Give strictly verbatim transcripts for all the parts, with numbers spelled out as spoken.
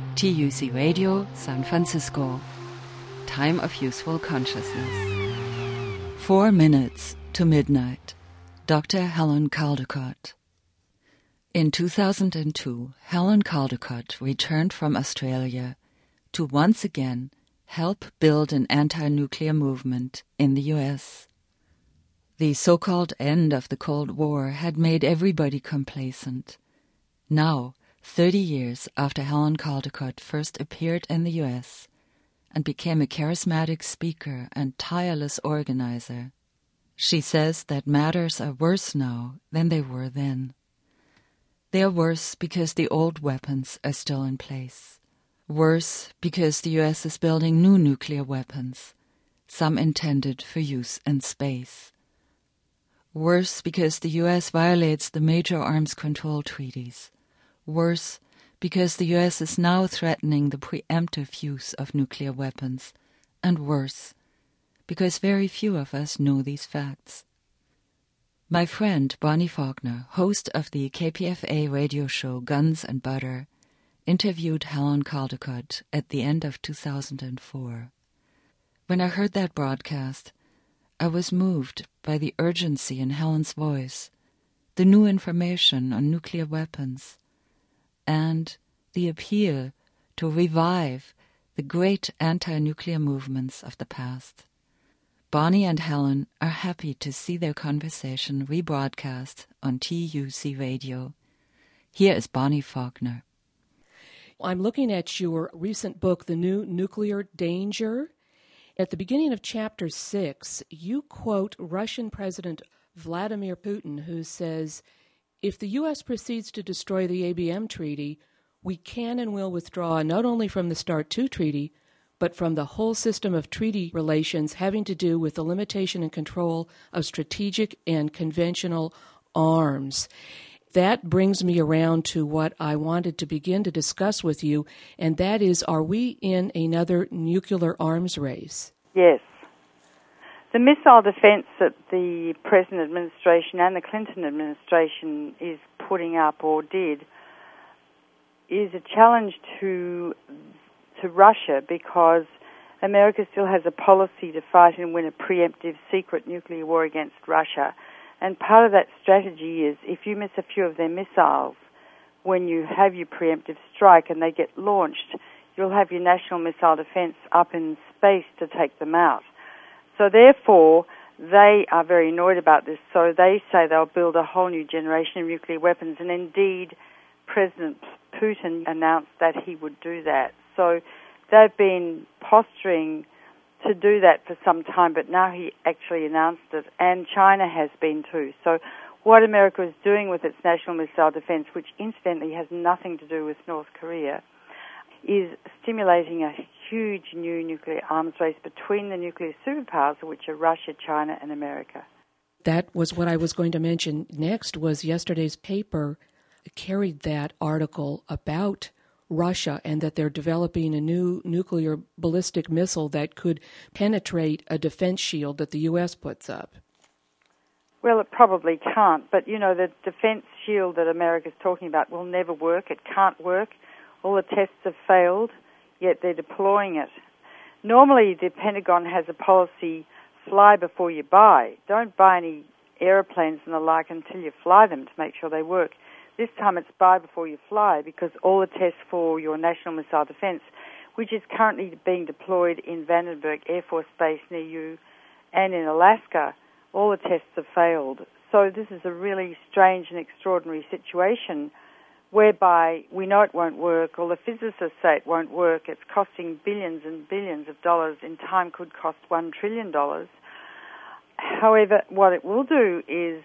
T U C Radio, San Francisco. Time of Useful Consciousness. Four minutes to midnight. Doctor Helen Caldicott. In two thousand two, Helen Caldicott returned from Australia to once again help build an anti-nuclear movement in the U S. The so-called end of the Cold War had made everybody complacent. Now, thirty years after Helen Caldicott first appeared in the U S and became a charismatic speaker and tireless organizer, she says that matters are worse now than they were then. They are worse because the old weapons are still in place. Worse because the U S is building new nuclear weapons, some intended for use in space. Worse because the U S violates the major arms control treaties. Worse because the U S is now threatening the preemptive use of nuclear weapons. And worse because very few of us know these facts. My friend Bonnie Faulkner, host of the K P F A radio show Guns and Butter, interviewed Helen Caldicott at the end of two thousand four. When I heard that broadcast, I was moved by the urgency in Helen's voice, the new information on nuclear weapons, and the appeal to revive the great anti-nuclear movements of the past. Bonnie and Helen are happy to see their conversation rebroadcast on T U C Radio. Here is Bonnie Faulkner. I'm looking at your recent book, The New Nuclear Danger. At the beginning of chapter six, you quote Russian President Vladimir Putin, who says, "If the U S proceeds to destroy the A B M treaty, we can and will withdraw not only from the START two treaty, but from the whole system of treaty relations having to do with the limitation and control of strategic and conventional arms." That brings me around to what I wanted to begin to discuss with you, and that is, are we in another nuclear arms race? Yes. The missile defense that the present administration and the Clinton administration is putting up, or did, is a challenge to to Russia, because America still has a policy to fight and win a preemptive secret nuclear war against Russia. And part of that strategy is, if you miss a few of their missiles when you have your preemptive strike and they get launched, you'll have your national missile defense up in space to take them out. So therefore, they are very annoyed about this. So they say they'll build a whole new generation of nuclear weapons. And indeed, President Putin announced that he would do that. So they've been posturing to do that for some time, but now he actually announced it, and China has been too. So what America is doing with its national missile defense, which incidentally has nothing to do with North Korea, is stimulating a huge new nuclear arms race between the nuclear superpowers, which are Russia, China, and America. That was what I was going to mention next. Was yesterday's paper carried that article about Russia and that they're developing a new nuclear ballistic missile that could penetrate a defense shield that the U S puts up. Well, it probably can't, but, you know, the defense shield that America's talking about will never work. It can't work. All the tests have failed, yet they're deploying it. Normally, the Pentagon has a policy, fly before you buy. Don't buy any airplanes and the like until you fly them to make sure they work. This time it's buy before you fly, because all the tests for your national missile defense, which is currently being deployed in Vandenberg Air Force Base near you and in Alaska, all the tests have failed. So this is a really strange and extraordinary situation whereby we know it won't work. All the physicists say it won't work. It's costing billions and billions of dollars. In time could cost one trillion dollars. However, what it will do is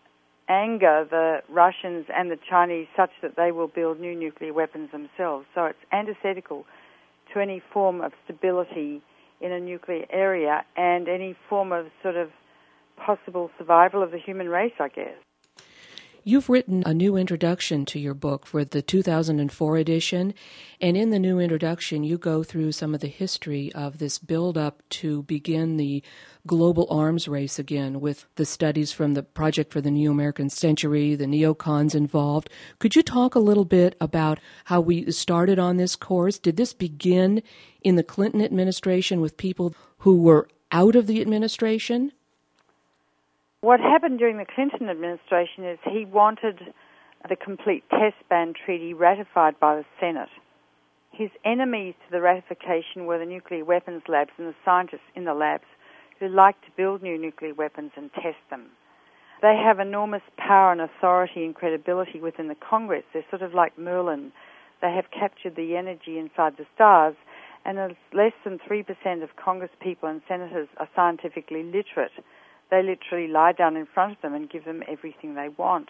anger the Russians and the Chinese such that they will build new nuclear weapons themselves. So it's antithetical to any form of stability in a nuclear area and any form of sort of possible survival of the human race, I guess. You've written a new introduction to your book for the two thousand four edition, and in the new introduction you go through some of the history of this build-up to begin the global arms race again with the studies from the Project for the New American Century, the neocons involved. Could you talk a little bit about how we started on this course? Did this begin in the Clinton administration with people who were out of the administration? What happened during the Clinton administration is he wanted the complete test ban treaty ratified by the Senate. His enemies to the ratification were the nuclear weapons labs and the scientists in the labs who like to build new nuclear weapons and test them. They have enormous power and authority and credibility within the Congress. They're sort of like Merlin. They have captured the energy inside the stars, and as less than three percent of Congress people and senators are scientifically literate, they literally lie down in front of them and give them everything they want.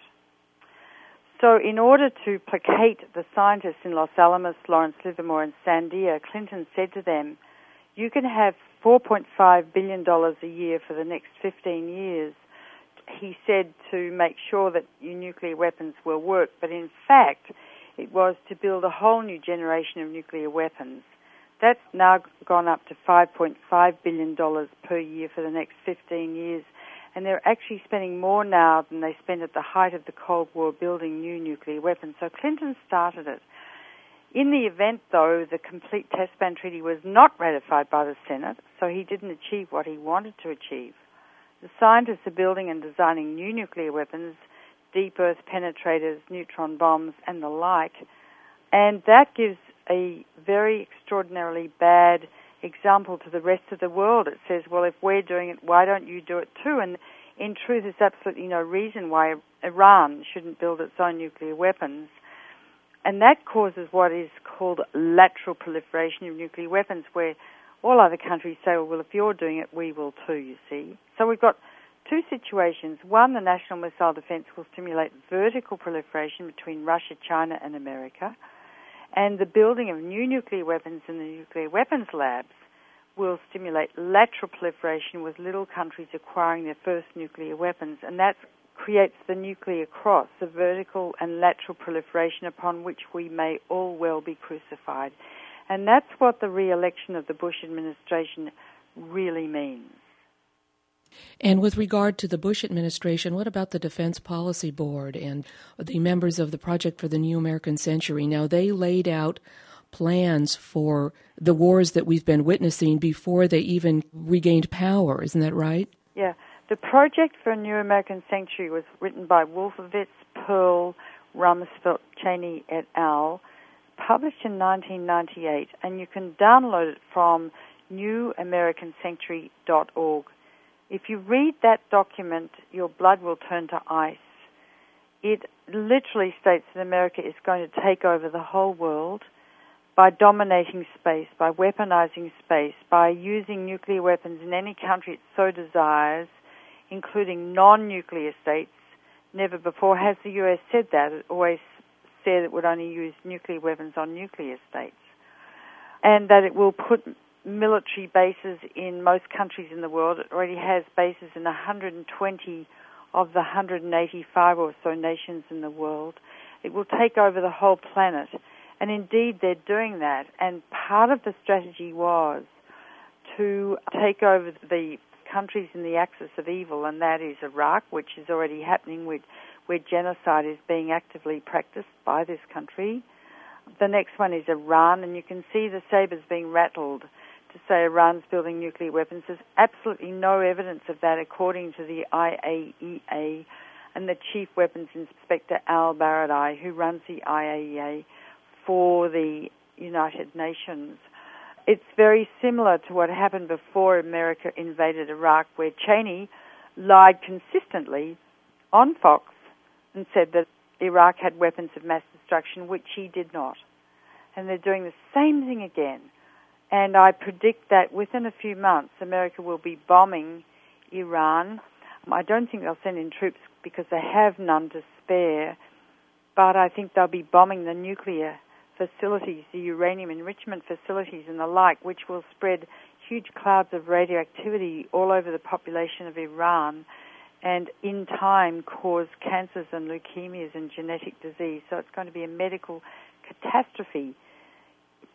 So in order to placate the scientists in Los Alamos, Lawrence Livermore, and Sandia, Clinton said to them, you can have four point five billion dollars a year for the next fifteen years, he said, to make sure that your nuclear weapons will work. But in fact, it was to build a whole new generation of nuclear weapons. That's now gone up to five point five billion dollars per year for the next fifteen years. And they're actually spending more now than they spent at the height of the Cold War building new nuclear weapons. So Clinton started it. In the event, though, the complete test ban treaty was not ratified by the Senate, so he didn't achieve what he wanted to achieve. The scientists are building and designing new nuclear weapons, deep earth penetrators, neutron bombs, and the like, and that gives a very extraordinarily bad example to the rest of the world. It says, well, if we're doing it, why don't you do it too? And in truth, there's absolutely no reason why Iran shouldn't build its own nuclear weapons. And that causes what is called lateral proliferation of nuclear weapons, where all other countries say, well, if you're doing it, we will too, you see. So we've got two situations. One, the National Missile Defense will stimulate vertical proliferation between Russia, China, and America. And the building of new nuclear weapons in the nuclear weapons labs will stimulate lateral proliferation with little countries acquiring their first nuclear weapons. And that creates the nuclear cross, the vertical and lateral proliferation upon which we may all well be crucified. And that's what the re-election of the Bush administration really means. And with regard to the Bush administration, what about the Defense Policy Board and the members of the Project for the New American Century? Now, they laid out plans for the wars that we've been witnessing before they even regained power. Isn't that right? Yeah. The Project for a New American Century was written by Wolfowitz, Pearl, Rumsfeld, Cheney et al., published in nineteen ninety-eight, and you can download it from new american century dot org. If you read that document, your blood will turn to ice. It literally states that America is going to take over the whole world by dominating space, by weaponizing space, by using nuclear weapons in any country it so desires, including non-nuclear states. Never before has the U S said that. It always said it would only use nuclear weapons on nuclear states. And that it will put military bases in most countries in the world. It already has bases in one hundred twenty of the one hundred eighty-five or so nations in the world. It will take over the whole planet. And indeed, they're doing that. And part of the strategy was to take over the countries in the axis of evil, and that is Iraq, which is already happening, with, where genocide is being actively practiced by this country. The next one is Iran, and you can see the sabers being rattled to say Iran's building nuclear weapons. There's absolutely no evidence of that according to the I A E A and the Chief Weapons Inspector Al Baradei, who runs the I A E A for the United Nations. It's very similar to what happened before America invaded Iraq, where Cheney lied consistently on Fox and said that Iraq had weapons of mass destruction, which he did not. And they're doing the same thing again. And I predict that within a few months, America will be bombing Iran. I don't think they'll send in troops because they have none to spare, but I think they'll be bombing the nuclear facilities, the uranium enrichment facilities and the like, which will spread huge clouds of radioactivity all over the population of Iran and in time cause cancers and leukemias and genetic disease. So it's going to be a medical catastrophe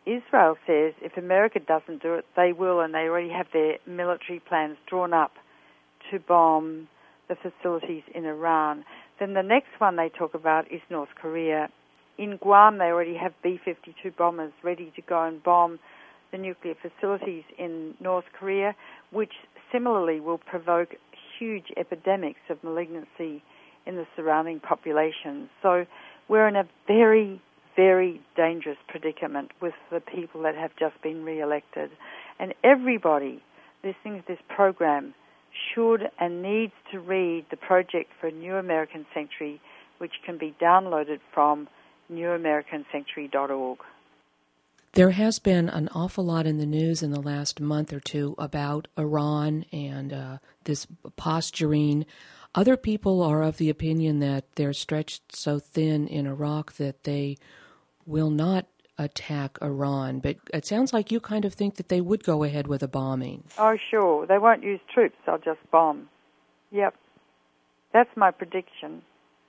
Israel says if America doesn't do it, they will, and they already have their military plans drawn up to bomb the facilities in Iran. Then the next one they talk about is North Korea. In Guam, they already have B fifty-two bombers ready to go and bomb the nuclear facilities in North Korea, which similarly will provoke huge epidemics of malignancy in the surrounding populations. So we're in a very, very dangerous predicament with the people that have just been re-elected. And everybody listening to this program should and needs to read the Project for a New American Century, which can be downloaded from new american century dot org. There has been an awful lot in the news in the last month or two about Iran and uh, this posturing. Other people are of the opinion that they're stretched so thin in Iraq that they will not attack Iran. But it sounds like you kind of think that they would go ahead with a bombing. Oh, sure. They won't use troops. They'll just bomb. Yep. That's my prediction.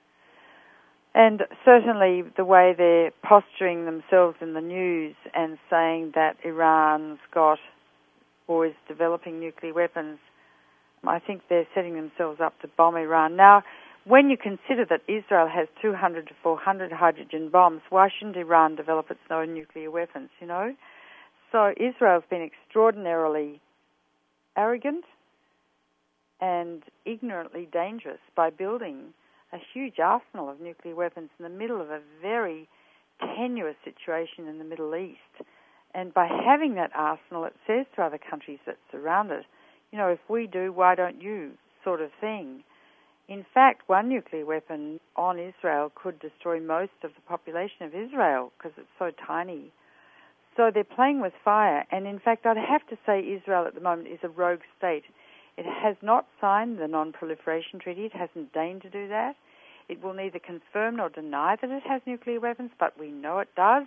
And certainly the way they're posturing themselves in the news and saying that Iran's got or is developing nuclear weapons, I think they're setting themselves up to bomb Iran. Now, when you consider that Israel has two hundred to four hundred hydrogen bombs, why shouldn't Iran develop its own nuclear weapons, you know? So Israel's been extraordinarily arrogant and ignorantly dangerous by building a huge arsenal of nuclear weapons in the middle of a very tenuous situation in the Middle East. And by having that arsenal, it says to other countries that surround it, you know, if we do, why don't you, sort of thing. In fact, one nuclear weapon on Israel could destroy most of the population of Israel because it's so tiny. So they're playing with fire. And in fact, I'd have to say Israel at the moment is a rogue state. It has not signed the Non-Proliferation Treaty. It hasn't deigned to do that. It will neither confirm nor deny that it has nuclear weapons, but we know it does.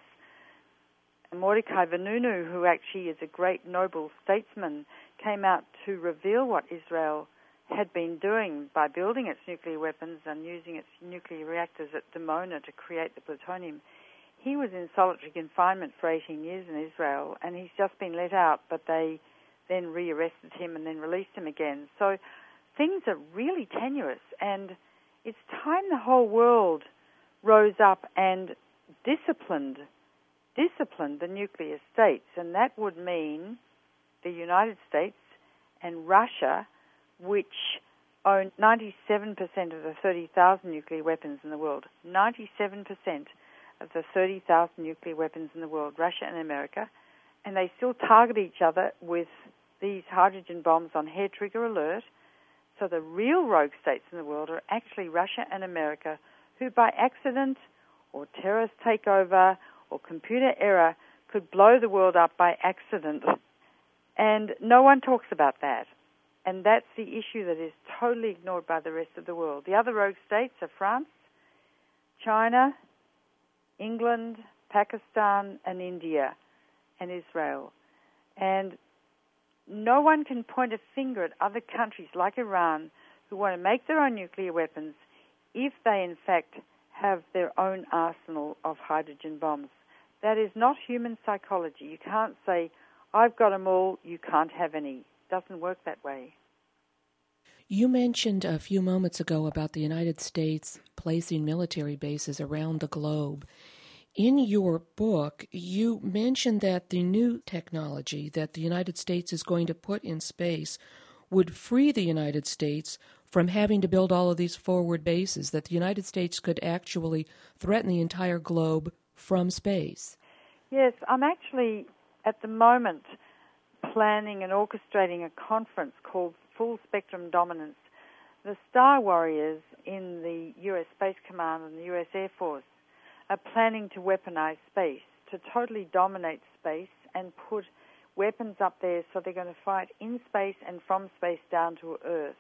And Mordecai Vanunu, who actually is a great noble statesman, came out to reveal what Israel had been doing by building its nuclear weapons and using its nuclear reactors at Dimona to create the plutonium. He was in solitary confinement for eighteen years in Israel, and he's just been let out, but they then re-arrested him and then released him again. So things are really tenuous, and it's time the whole world rose up and disciplined, disciplined the nuclear states, and that would mean the United States and Russia, which own ninety-seven percent of the thirty thousand nuclear weapons in the world. ninety-seven percent of the thirty thousand nuclear weapons in the world, Russia and America, and they still target each other with these hydrogen bombs on hair trigger alert. So the real rogue states in the world are actually Russia and America, who by accident or terrorist takeover or computer error could blow the world up by accident. And no one talks about that. And that's the issue that is totally ignored by the rest of the world. The other rogue states are France, China, England, Pakistan, and India, and Israel. And no one can point a finger at other countries like Iran who want to make their own nuclear weapons if they, in fact, have their own arsenal of hydrogen bombs. That is not human psychology. You can't say, I've got them all, you can't have any. It doesn't work that way. You mentioned a few moments ago about the United States placing military bases around the globe. In your book, you mentioned that the new technology that the United States is going to put in space would free the United States from having to build all of these forward bases, that the United States could actually threaten the entire globe from space. Yes, I'm actually, at the moment, planning and orchestrating a conference called Full Spectrum Dominance. The Star Warriors in the U S Space Command and the U S Air Force are planning to weaponize space, to totally dominate space and put weapons up there so they're going to fight in space and from space down to Earth.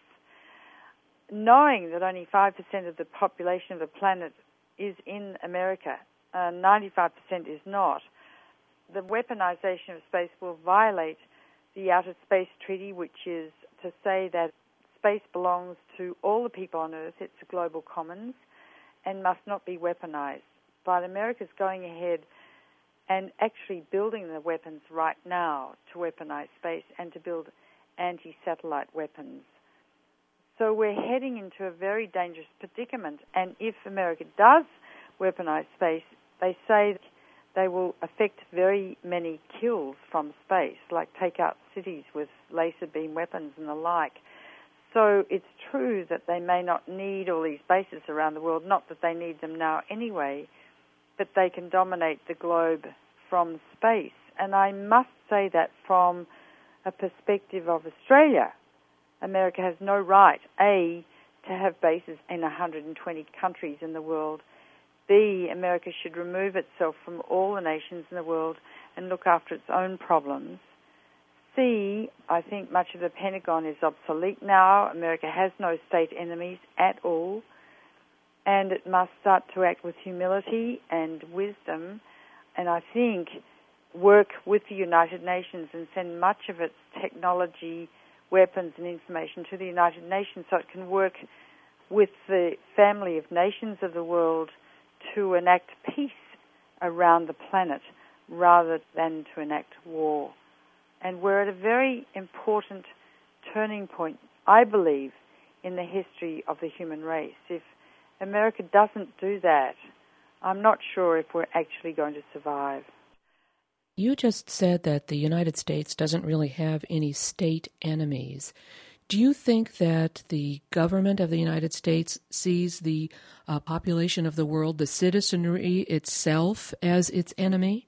Knowing that only five percent of the population of the planet is in America, uh, ninety-five percent is not, the weaponization of space will violate the Outer Space Treaty, which is to say that space belongs to all the people on Earth. It's a global commons and must not be weaponized. But America's going ahead and actually building the weapons right now to weaponize space and to build anti-satellite weapons. So we're heading into a very dangerous predicament, and if America does weaponize space, they say they will affect very many kills from space, like take out cities with laser beam weapons and the like. So it's true that they may not need all these bases around the world, not that they need them now anyway, but they can dominate the globe from space. And I must say that from a perspective of Australia, America has no right, A, to have bases in one hundred twenty countries in the world. B, America should remove itself from all the nations in the world and look after its own problems. C, I think much of the Pentagon is obsolete now. America has no state enemies at all, and it must start to act with humility and wisdom, and I think work with the United Nations and send much of its technology, weapons and information to the United Nations so it can work with the family of nations of the world to enact peace around the planet rather than to enact war. And we're at a very important turning point, I believe, in the history of the human race. If America doesn't do that, I'm not sure if we're actually going to survive. You just said that the United States doesn't really have any state enemies. Do you think that the government of the United States sees the uh, population of the world, the citizenry itself, as its enemy?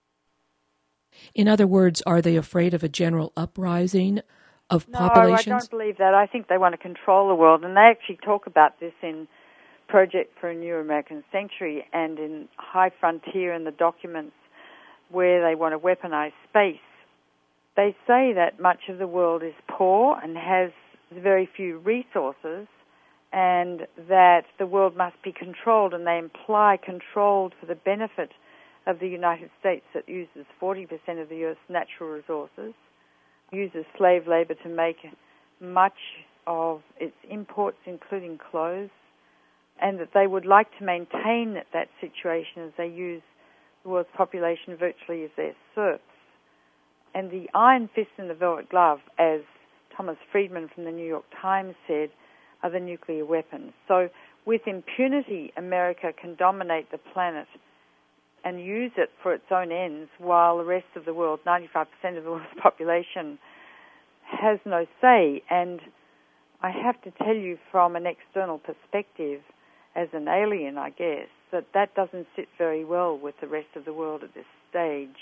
In other words, are they afraid of a general uprising of no, populations? No, I don't believe that. I think they want to control the world, and they actually talk about this in Project for a New American Sanctuary and in High Frontier in the documents where they want to weaponize space. They say that much of the world is poor and has very few resources, and that the world must be controlled, and they imply controlled for the benefit of the United States that uses forty percent of the Earth's natural resources, uses slave labor to make much of its imports, including clothes, and that they would like to maintain that situation as they use the world's population virtually as their serfs. And the iron fist and the velvet glove, as Thomas Friedman from the New York Times said, are the nuclear weapons. So with impunity, America can dominate the planet and use it for its own ends, while the rest of the world, ninety-five percent of the world's population, has no say. And I have to tell you from an external perspective, as an alien, I guess, that that doesn't sit very well with the rest of the world at this stage.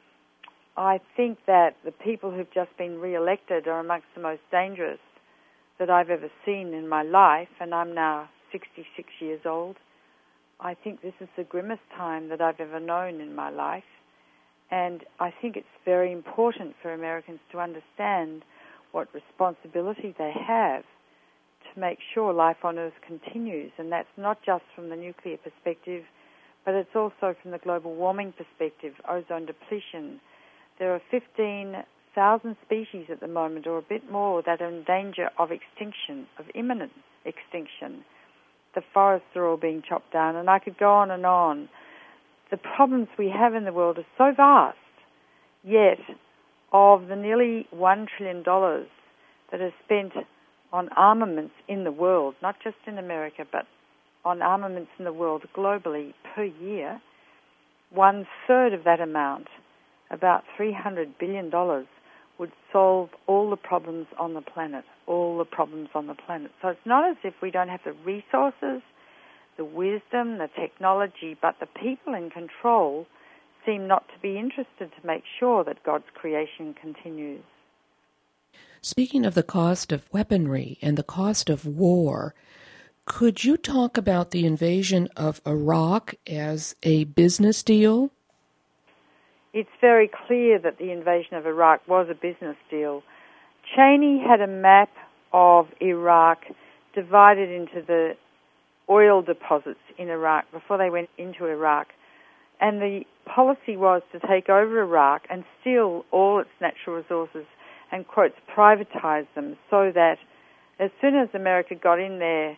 I think that the people who've just been re-elected are amongst the most dangerous that I've ever seen in my life, and I'm now sixty-six years old. I think this is the grimmest time that I've ever known in my life, and I think it's very important for Americans to understand what responsibility they have to make sure life on Earth continues, and that's not just from the nuclear perspective, but it's also from the global warming perspective, ozone depletion. There are fifteen thousand species at the moment, or a bit more, that are in danger of extinction, of imminent extinction. The forests are all being chopped down, and I could go on and on. The problems we have in the world are so vast, yet of the nearly one trillion dollars that is spent on armaments in the world, not just in America, but on armaments in the world globally per year, one-third of that amount, about three hundred billion dollars, would solve all the problems on the planet, all the problems on the planet. So it's not as if we don't have the resources, the wisdom, the technology, but the people in control seem not to be interested to make sure that God's creation continues. Speaking of the cost of weaponry and the cost of war, could you talk about the invasion of Iraq as a business deal? It's very clear that the invasion of Iraq was a business deal. Cheney had a map of Iraq divided into the oil deposits in Iraq before they went into Iraq. And the policy was to take over Iraq and steal all its natural resources and, quotes, privatize them, so that as soon as America got in there,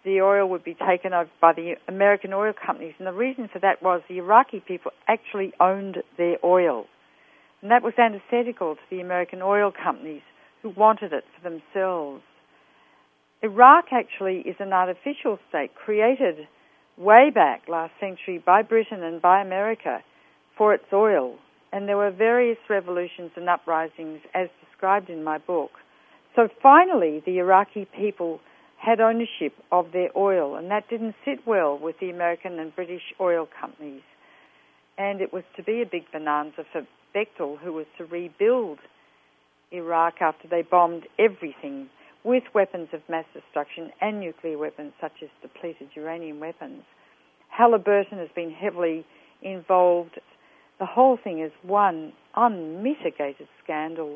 the oil would be taken over by the American oil companies. And the reason for that was the Iraqi people actually owned their oil. And that was antithetical to the American oil companies who wanted it for themselves. Iraq actually is an artificial state created way back last century by Britain and by America for its oil. And there were various revolutions and uprisings as described in my book. So finally, the Iraqi people had ownership of their oil, and that didn't sit well with the American and British oil companies. And it was to be a big bonanza for Bechtel, who was to rebuild Iraq after they bombed everything with weapons of mass destruction and nuclear weapons, such as depleted uranium weapons. Halliburton has been heavily involved. The whole thing is one unmitigated scandal.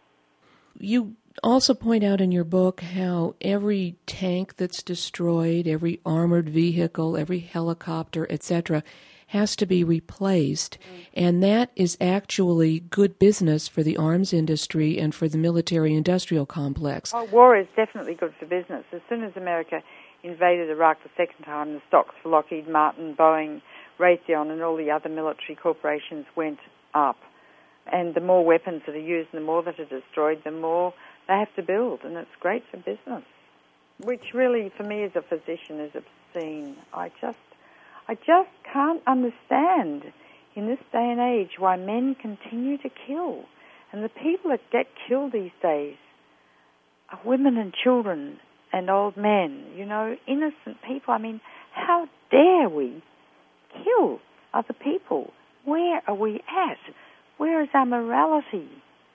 You also point out in your book how every tank that's destroyed, every armored vehicle, every helicopter, et cetera, has to be replaced, and that is actually good business for the arms industry and for the military-industrial complex. Oh, war is definitely good for business. As soon as America invaded Iraq the second time, the stocks for Lockheed Martin, Boeing, Raytheon, and all the other military corporations went up. And the more weapons that are used and the more that are destroyed, the more they have to build, and it's great for business, which really, for me as a physician, is obscene. I just, I just can't understand in this day and age why men continue to kill. And the people that get killed these days are women and children and old men, you know, innocent people. I mean, how dare we kill other people? Where are we at? Where is our morality?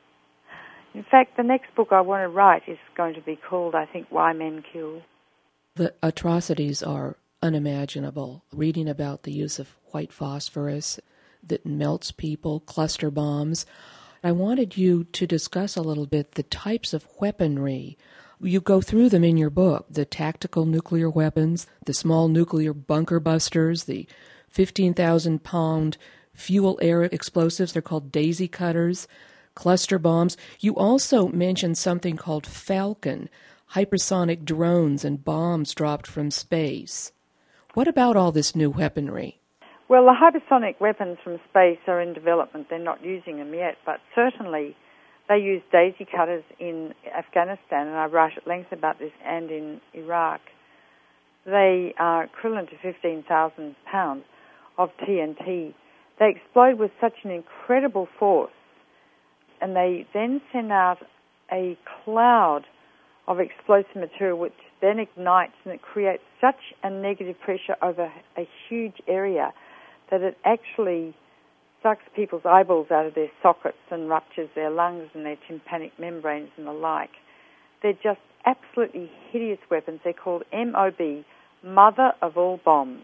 In fact, the next book I want to write is going to be called, I think, Why Men Kill. The atrocities are unimaginable. Reading about the use of white phosphorus that melts people, cluster bombs. I wanted you to discuss a little bit the types of weaponry. You go through them in your book, the tactical nuclear weapons, the small nuclear bunker busters, the fifteen thousand pound fuel air explosives, they're called daisy cutters, cluster bombs. You also mentioned something called Falcon, hypersonic drones and bombs dropped from space. What about all this new weaponry? Well, the hypersonic weapons from space are in development. They're not using them yet, but certainly they use daisy cutters in Afghanistan, and I write at length about this, and in Iraq. They are equivalent to fifteen thousand pounds of T N T. They explode with such an incredible force, and they then send out a cloud of explosive material which then ignites, and it creates such a negative pressure over a huge area that it actually sucks people's eyeballs out of their sockets and ruptures their lungs and their tympanic membranes and the like. They're just absolutely hideous weapons. They're called M O B, Mother of All Bombs.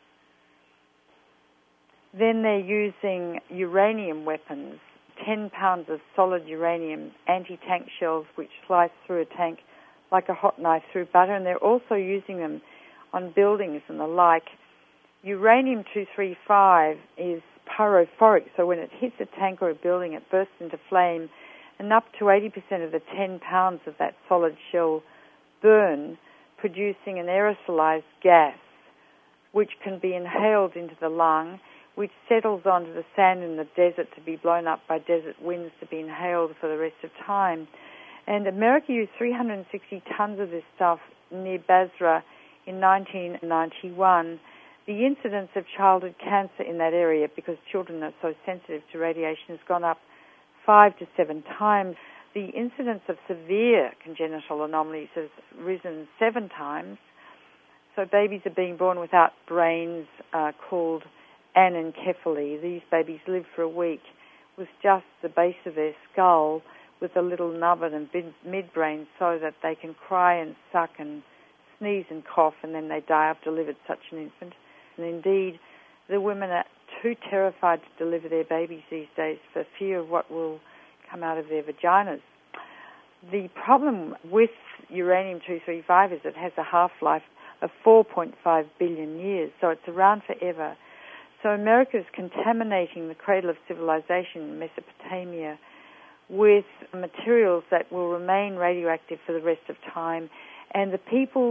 Then they're using uranium weapons, ten pounds of solid uranium, anti-tank shells which slice through a tank like a hot knife through butter, and they're also using them on buildings and the like. Uranium two thirty-five is pyrophoric, so when it hits a tank or a building, it bursts into flame, and up to eighty percent of the ten pounds of that solid shell burn, producing an aerosolized gas, which can be inhaled into the lung, which settles onto the sand in the desert to be blown up by desert winds to be inhaled for the rest of time. And America used three hundred sixty tons of this stuff near Basra in nineteen ninety-one. The incidence of childhood cancer in that area, because children are so sensitive to radiation, has gone up five to seven times. The incidence of severe congenital anomalies has risen seven times. So babies are being born without brains, uh, called anencephaly. These babies live for a week with just the base of their skull with a little nubbin and midbrain so that they can cry and suck and sneeze and cough, and then they die after delivered such an infant. And indeed, the women are too terrified to deliver their babies these days for fear of what will come out of their vaginas. The problem with uranium two thirty-five is it has a half-life of four point five billion years, so it's around forever. So America is contaminating the cradle of civilization, Mesopotamia, with materials that will remain radioactive for the rest of time. And the people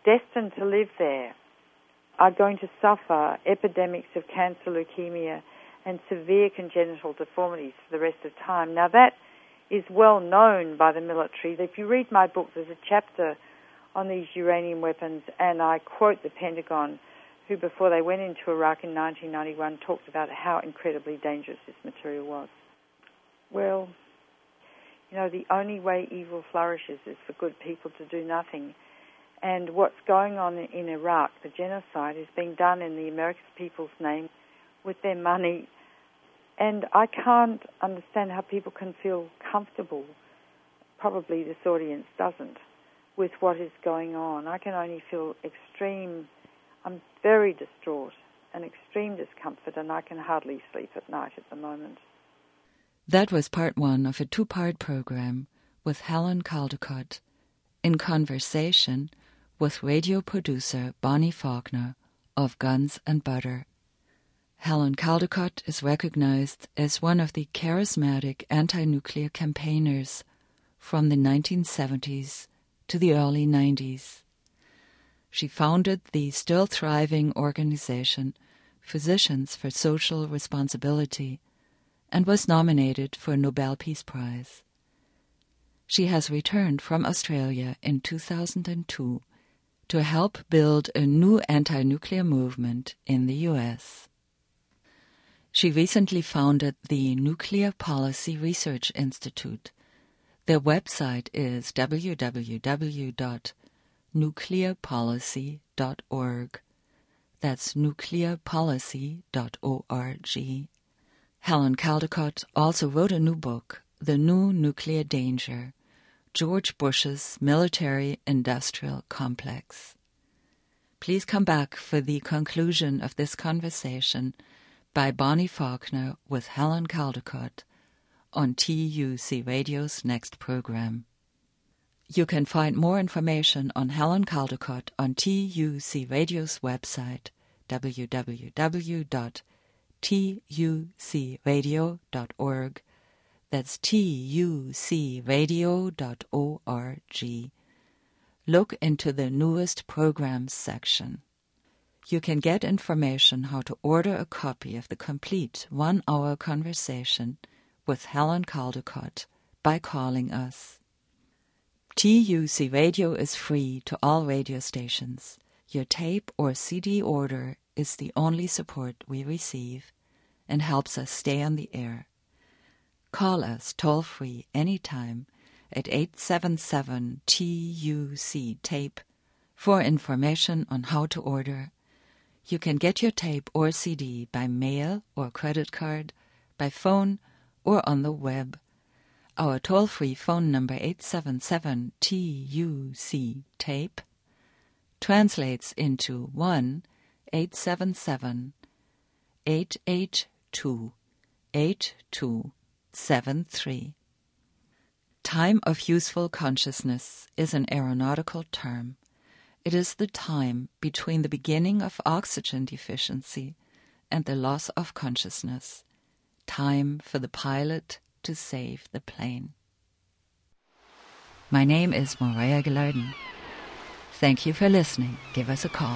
destined to live there are going to suffer epidemics of cancer, leukemia, and severe congenital deformities for the rest of time. Now, that is well known by the military. If you read my book, there's a chapter on these uranium weapons, and I quote the Pentagon, who before they went into Iraq in nineteen ninety-one talked about how incredibly dangerous this material was. Well, you know, the only way evil flourishes is for good people to do nothing. And what's going on in Iraq, the genocide, is being done in the American people's name with their money. And I can't understand how people can feel comfortable, probably this audience doesn't, with what is going on. I can only feel extreme, I'm very distraught and extreme discomfort, and I can hardly sleep at night at the moment. That was part one of a two-part program with Helen Caldicott in conversation with radio producer Bonnie Faulkner of Guns and Butter. Helen Caldicott is recognized as one of the charismatic anti-nuclear campaigners from the nineteen seventies to the early nineties. She founded the still thriving organization Physicians for Social Responsibility and was nominated for a Nobel Peace Prize. She has returned from Australia in two thousand two to help build a new anti-nuclear movement in the U S. She recently founded the Nuclear Policy Research Institute. Their website is w w w dot nuclear policy dot org. That's nuclear policy dot org. Helen Caldicott also wrote a new book, The New Nuclear Danger, George Bush's Military-Industrial Complex. Please come back for the conclusion of this conversation by Bonnie Faulkner with Helen Caldicott on T U C Radio's next program. You can find more information on Helen Caldicott on T U C Radio's website, w w w dot t u c radio dot org. That's T U C radio dot org. Look into the newest programs section. You can get information how to order a copy of the complete one-hour conversation with Helen Caldicott by calling us. T U C Radio is free to all radio stations. Your tape or C D order is the only support we receive and helps us stay on the air. Call us toll-free anytime at eight seven seven T U C tape for information on how to order. You can get your tape or C D by mail or credit card, by phone or on the web. Our toll-free phone number eight seven seven T U C tape translates into one eight seven seven eight eight two eight two seven three. Time of useful consciousness is an aeronautical term. It is the time between the beginning of oxygen deficiency and the loss of consciousness. Time for the pilot to save the plane. My name is Morea Gilardin. Thank you for listening. Give us a call.